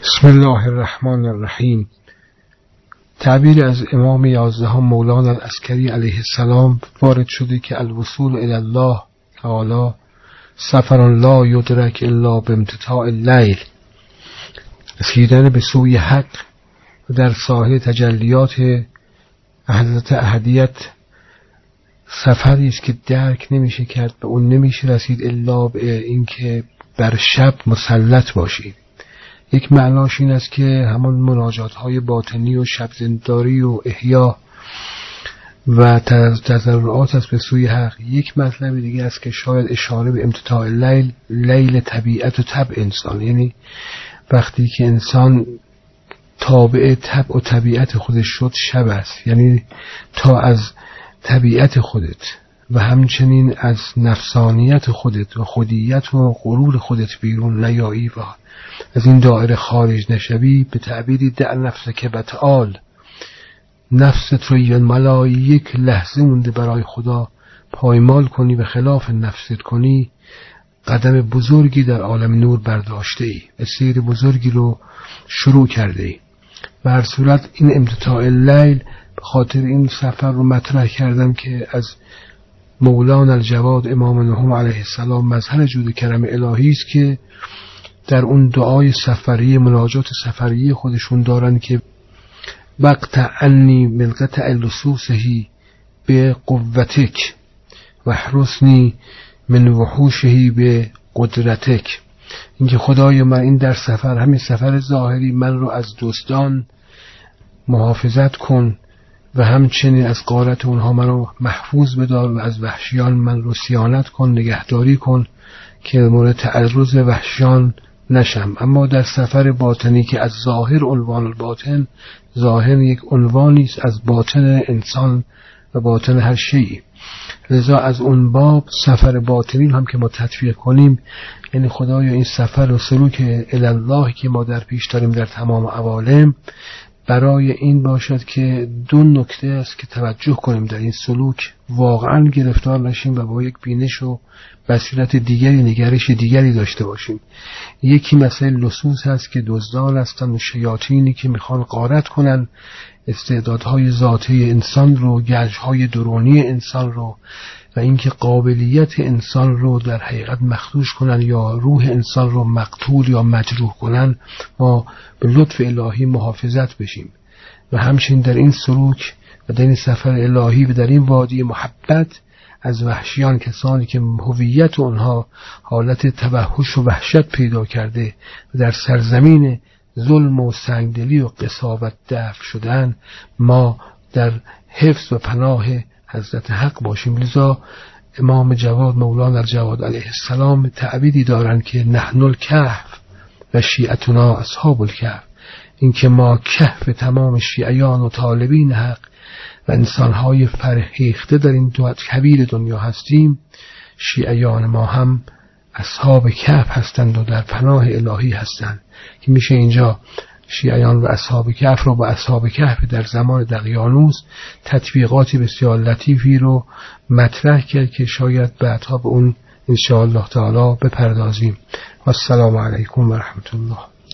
بسم الله الرحمن الرحیم. تعبیر از امام 11 مولانا العسکری علیه السلام وارد شده که الوصول الی الله تعالی سفر لا یدرک الا بامتتاع اللیل، رسیدن به سوی حق و در ساحل تجلیات حضرت احدیت سفری است که درک نمیشه کرد، به اون نمیشه رسید الا به اینکه بر شب مسلط باشید. یک معناش این است که همون مناجات های باطنی و شب زنداری و احیا و تضرعات است به سوی حق. یک مطلب دیگه است که شاید اشاره به امتتاع اللیل، لیل طبیعت و طبع انسان، یعنی وقتی که انسان تابع طبع و طبیعت خودش شد شب است، یعنی تا از طبیعت خودت و همچنین از نفسانیت خودت و خودیت و غرور خودت بیرون نیایی و از این دایره خارج نشوی، به تعبیری دع نفسک بتعال، نفست رو یه ملای یک لحظه مونده برای خدا پایمال کنی و خلاف نفست کنی، قدم بزرگی در عالم نور برداشته ای، سیر بزرگی رو شروع کرده ای. به هر صورت این امتتاع اللیل به خاطر این سفر رو مطرح کردم که از مولانا الجواد امام نهم علیه السلام مظهر جود کرم الهی است که در اون دعای سفری، مناجات سفری خودشون دارن که وقت انی من قطع لصوصهی به قوتک و حرسنی من وحوشهی به قدرتک. اینکه خدای من این در سفر، همین سفر ظاهری، من رو از دزدان محافظت کن و همچنین از غارت اونها من رو محفوظ بدار و از وحشیان من رو صیانت کن، نگهداری کن که مورد تعرض وحشیان نشم. اما در سفر باطنی که از ظاهر عنوان الباطن، ظاهر یک عنوانی است از باطن انسان و باطن هر شیء، لذا از اون باب سفر باطنی هم که ما تطبیق کنیم، یعنی خدایا این سفر و سلوک الی الله که ما در پیش داریم در تمام عوالم، برای این باشد که دو نکته است که توجه کنیم در این سلوک واقعا گرفتار نشیم و با یک بینش و بصیرت دیگری، نگرش دیگری داشته باشیم. یکی مسئله لصوص هست که دزدان هستند و شیاطینی که میخوان غارت کنن استعدادهای ذاتی انسان رو، گنجهای درونی انسان رو و اینکه قابلیت انسان رو در حقیقت مخدوش کنن یا روح انسان رو مقتول یا مجروح کنن. ما به لطف الهی محافظت بشیم و همچنین در این سلوک و در این سفر الهی و در این وادی محبت از وحشیان، کسانی که هویت اونها حالت توحش و وحشت پیدا کرده و در سرزمین ظلم و سنگدلی و قساوت دفن شدن، ما در حفظ و پناه حضرت حق باشیم. لذا امام جواد مولانا الجواد علیه السلام تعبیری دارند که نحن الکهف و شیعتنا اصحاب الکهف، این که ما کهف تمام شیعیان و طالبین حق و انسانهای فرهیخته در این کبیر دنیا هستیم، شیعیان ما هم اصحاب کهف هستند و در پناه الهی هستند، که میشه اینجا شیعیان و اصحاب کهف رو با اصحاب کهف در زمان دقیانوس تطبیقاتی بسیار لطیفی رو مطرح کرد که شاید بعدها به اون انشاءالله تعالی بپردازیم. و السلام علیکم و رحمت الله.